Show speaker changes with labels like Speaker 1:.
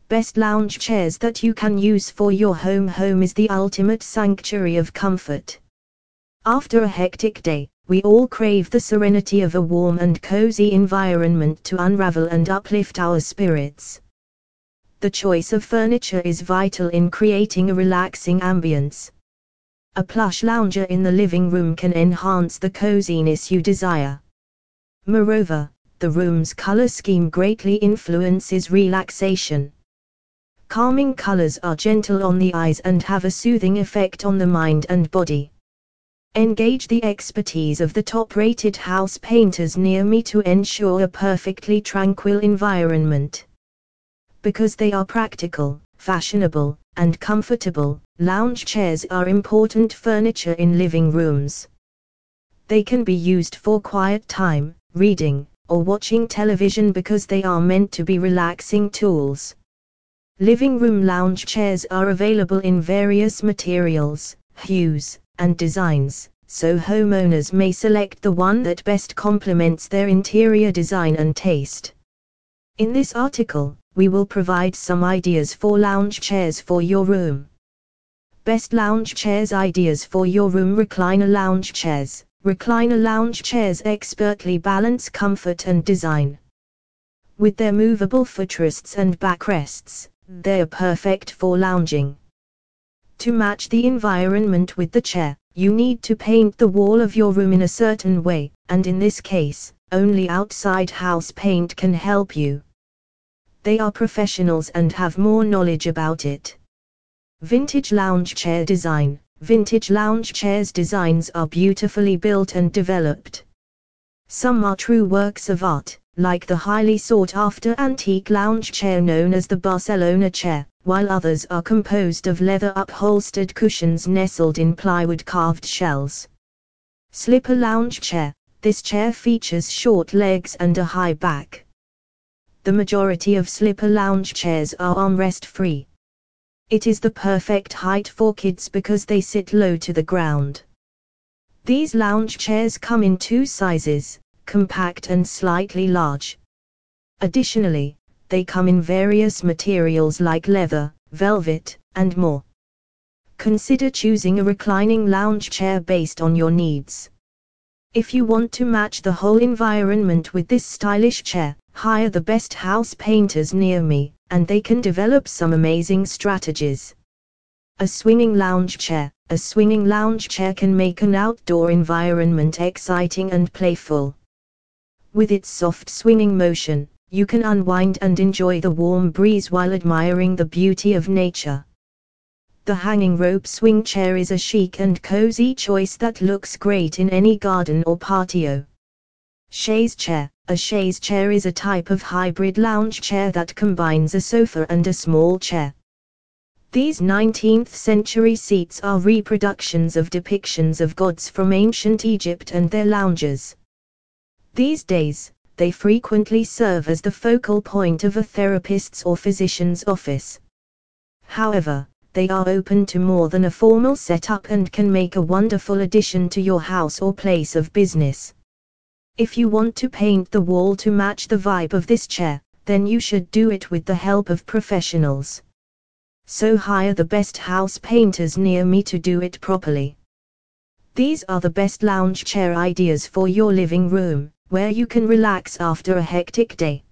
Speaker 1: Best lounge chairs that you can use for your home. Home is the ultimate sanctuary of comfort. After a hectic day, we all crave the serenity of a warm and cozy environment to unravel and uplift our spirits. The choice of furniture is vital in creating a relaxing ambience. A plush lounger in the living room can enhance the coziness you desire. Moreover, the room's color scheme greatly influences relaxation. Calming colors are gentle on the eyes and have a soothing effect on the mind and body. Engage the expertise of the top-rated house painters near me to ensure a perfectly tranquil environment. Because they are practical, fashionable, and comfortable, lounge chairs are important furniture in living rooms. They can be used for quiet time, reading, or watching television because they are meant to be relaxing tools. Living room lounge chairs are available in various materials, hues, and designs, so homeowners may select the one that best complements their interior design and taste. In this article, we will provide some ideas for lounge chairs for your room. Best lounge chairs ideas for your room. Recliner lounge chairs. Recliner lounge chairs expertly balance comfort and design. With their movable footrests and backrests, they are perfect for lounging. To match the environment with the chair, you need to paint the wall of your room in a certain way, and in this case, only outside house paint can help you. They are professionals and have more knowledge about it. Vintage lounge chair design. Vintage lounge chairs designs are beautifully built and developed. Some are true works of art, like the highly sought-after antique lounge chair known as the Barcelona chair, while others are composed of leather-upholstered cushions nestled in plywood carved shells. Slipper lounge chair. This chair features short legs and a high back. The majority of slipper lounge chairs are armrest-free. It is the perfect height for kids because they sit low to the ground. These lounge chairs come in two sizes, compact and slightly large. Additionally, they come in various materials like leather, velvet, and more. Consider choosing a reclining lounge chair based on your needs. If you want to match the whole environment with this stylish chair, hire the best house painters near me, and they can develop some amazing strategies. A swinging lounge chair. A swinging lounge chair can make an outdoor environment exciting and playful. With its soft swinging motion, you can unwind and enjoy the warm breeze while admiring the beauty of nature. The hanging rope swing chair is a chic and cozy choice that looks great in any garden or patio. Chaise chair. A chaise chair is a type of hybrid lounge chair that combines a sofa and a small chair. These 19th century seats are reproductions of depictions of gods from ancient Egypt and their loungers. These days, they frequently serve as the focal point of a therapist's or physician's office. However, they are open to more than a formal setup and can make a wonderful addition to your house or place of business. If you want to paint the wall to match the vibe of this chair, then you should do it with the help of professionals. So hire the best house painters near me to do it properly. These are the best lounge chair ideas for your living room, where you can relax after a hectic day.